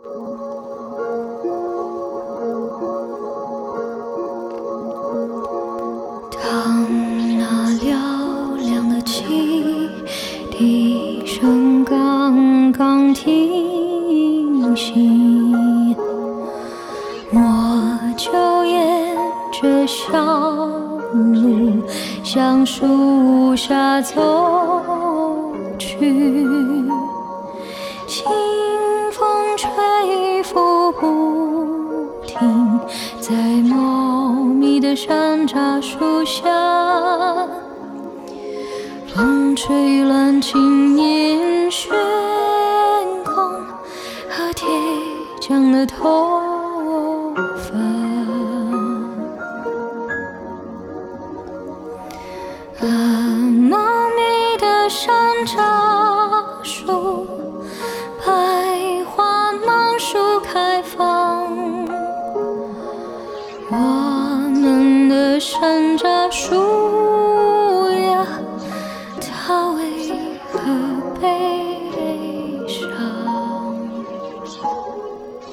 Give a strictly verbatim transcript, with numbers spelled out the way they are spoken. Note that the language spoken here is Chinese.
当那嘹亮的汽笛声刚刚停息，我就沿着小路向树下走去，清风吹拂不停，在茂密的山楂树下，风吹乱青年悬空和铁匠的头发。啊，茂密的山楂树，百花芒树开放，我们的山楂树呀，它为何悲